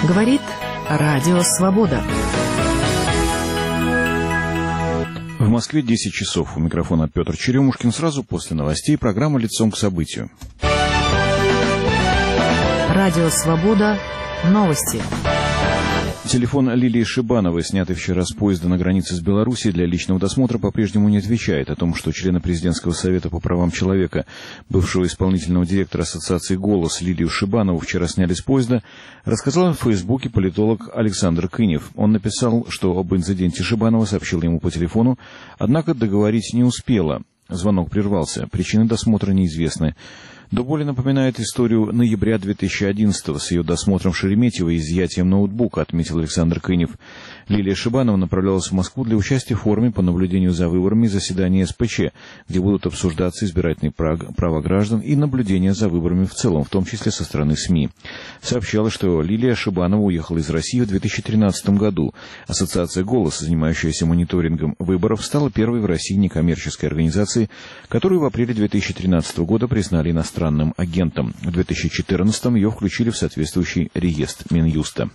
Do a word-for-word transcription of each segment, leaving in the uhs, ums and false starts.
Говорит Радио Свобода. В Москве десять часов. У микрофона Петр Черемушкин. Сразу после новостей программа «Лицом к событию». Радио Свобода. Новости. Телефон Лилии Шибановой, снятый вчера с поезда на границе с Белоруссией, для личного досмотра по-прежнему не отвечает. О том, что члена Президентского совета по правам человека, бывшего исполнительного директора ассоциации «Голос» Лилию Шибанову вчера сняли с поезда, рассказал в Фейсбуке политолог Александр Кынев. Он написал, что об инциденте Шибанова сообщил ему по телефону, однако договорить не успела. Звонок прервался. Причины досмотра неизвестны. До боли напоминает историю ноября две тысячи одиннадцатого с ее досмотром в Шереметьево и изъятием ноутбука, отметил Александр Кынев. Лилия Шибанова направлялась в Москву для участия в форуме по наблюдению за выборами и заседании СПЧ, где будут обсуждаться избирательные права граждан и наблюдение за выборами в целом, в том числе со стороны СМИ. Сообщалось, что Лилия Шибанова уехала из России в две тысячи тринадцатом году. Ассоциация «Голос», занимающаяся мониторингом выборов, стала первой в России некоммерческой организацией, которую в апреле две тысячи тринадцатого года признали иностранным агентом. В две тысячи четырнадцатом ее включили в соответствующий реестр Минюста.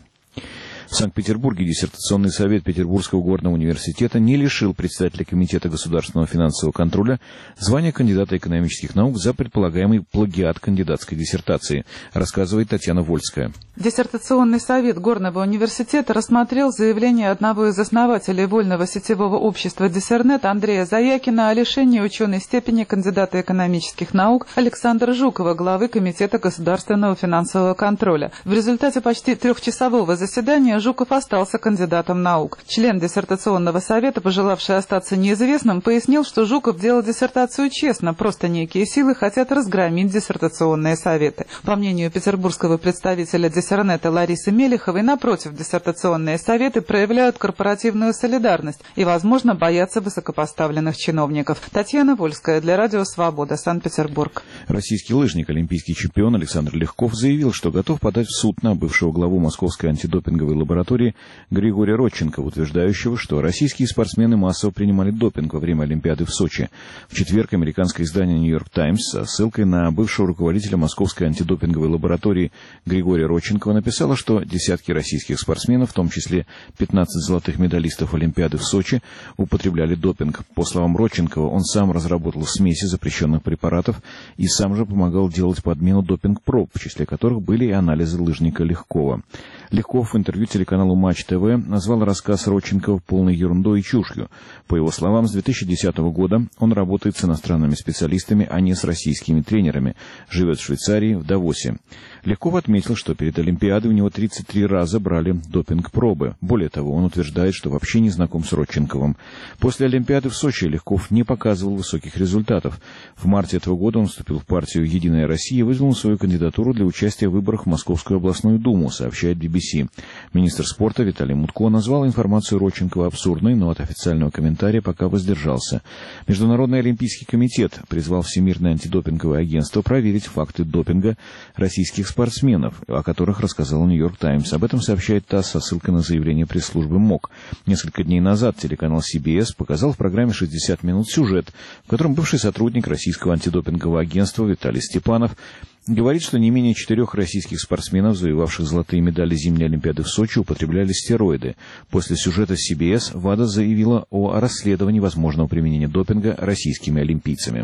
В Санкт-Петербурге диссертационный совет Петербургского горного университета не лишил председателя Комитета государственного финансового контроля звания кандидата экономических наук за предполагаемый плагиат кандидатской диссертации, рассказывает Татьяна Вольская. Диссертационный совет Горного университета рассмотрел заявление одного из основателей вольного сетевого общества «Диссернет» Андрея Заякина о лишении ученой степени кандидата экономических наук Александра Жукова, главы Комитета государственного финансового контроля. В результате почти трехчасового заседания Жуков остался кандидатом наук. Член диссертационного совета, пожелавший остаться неизвестным, пояснил, что Жуков делал диссертацию честно, просто некие силы хотят разгромить диссертационные советы. По мнению петербургского представителя Диссернета Ларисы Мелеховой, напротив, диссертационные советы проявляют корпоративную солидарность и, возможно, боятся высокопоставленных чиновников. Татьяна Вольская для Радио Свобода, Санкт-Петербург. Российский лыжник, олимпийский чемпион Александр Легков заявил, что готов подать в суд на бывшего главу Московской антидопинговой лаборатории Григория Родченкова, утверждающего, что российские спортсмены массово принимали допинг во время Олимпиады в Сочи. В четверг американское издание «Нью-Йорк Таймс» со ссылкой на бывшего руководителя Московской антидопинговой лаборатории Григория Родченкова написало, что десятки российских спортсменов, в том числе пятнадцать золотых медалистов Олимпиады в Сочи, употребляли допинг. По словам Родченкова, он сам разработал смеси запрещенных препаратов и сам же помогал делать подмену допинг-проб, в числе которых были и анализы лыжника Легкова. Легков в интервью телеканалу Матч ТВ назвал рассказ Родченкова полной ерундой и чушью. По его словам, с две тысячи десятого года он работает с иностранными специалистами, а не с российскими тренерами. Живет в Швейцарии, в Давосе. Легков отметил, что перед Олимпиадой у него тридцать три раза брали допинг-пробы. Более того, он утверждает, что вообще не знаком с Родченковым. После Олимпиады в Сочи Легков не показывал высоких результатов. В марте этого года он вступил в партию «Единая Россия» и выдвинул свою кандидатуру для участия в выборах в Московскую областную думу, сообщает би би си. Министр спорта Виталий Мутко назвал информацию Родченкова абсурдной, но от официального комментария пока воздержался. Международный олимпийский комитет призвал Всемирное антидопинговое агентство проверить факты допинга российских спортсменов, о которых рассказал «Нью-Йорк Таймс». Об этом сообщает ТАСС со ссылкой на заявление пресс-службы МОК. Несколько дней назад телеканал си би эс показал в программе «шестьдесят минут» сюжет, в котором бывший сотрудник российского антидопингового агентства Виталий Степанов говорит, что не менее четырех российских спортсменов, завоевавших золотые медали зимней Олимпиады в Сочи, употребляли стероиды. После сюжета си би эс ВАДА заявила о расследовании возможного применения допинга российскими олимпийцами.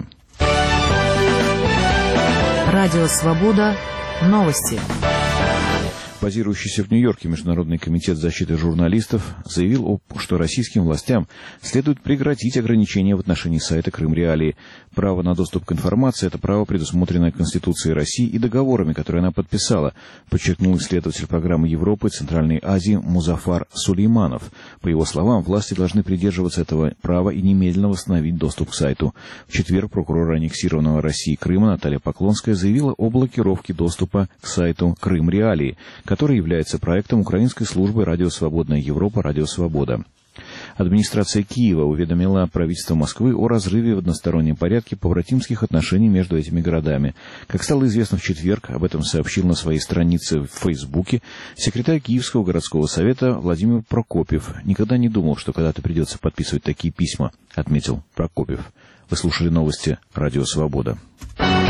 Радио Свобода. Новости. Базирующийся в Нью-Йорке Международный комитет защиты журналистов заявил, что российским властям следует прекратить ограничения в отношении сайта Крым-Реалии. Право на доступ к информации – это право, предусмотренное Конституцией России и договорами, которые она подписала, подчеркнул исследователь программы Европы и Центральной Азии Музафар Сулейманов. По его словам, власти должны придерживаться этого права и немедленно восстановить доступ к сайту. В четверг прокурор аннексированного России Крыма Наталья Поклонская заявила о блокировке доступа к сайту Крым-Реалии, который является проектом украинской службы «Радио Свободная Европа», «Радио Свобода». Администрация Киева уведомила правительство Москвы о разрыве в одностороннем порядке побратимских отношений между этими городами. Как стало известно в четверг, об этом сообщил на своей странице в Фейсбуке секретарь Киевского городского совета Владимир Прокопьев. «Никогда не думал, что когда-то придется подписывать такие письма», — отметил Прокопьев. Вы слушали новости «Радио Свобода».